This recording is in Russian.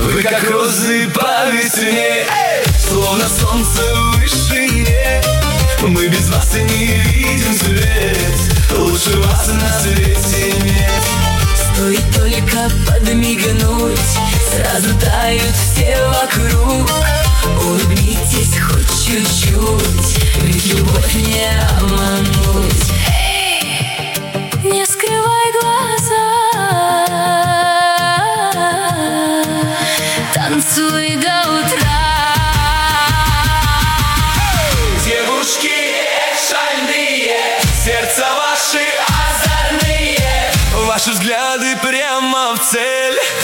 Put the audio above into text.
Вы как розы по весне, словно солнце в вышине. Мы без вас и не видим свет, лучше вас на свете нет. Стоит только подмигнуть, сразу тают все вокруг. Улыбнитесь хоть чуть-чуть, ведь любовь не обмануть. Не скрывай глаза, танцуй до утра. Девушки шальные, сердца ваши озорные, ваши взгляды прямо в цель.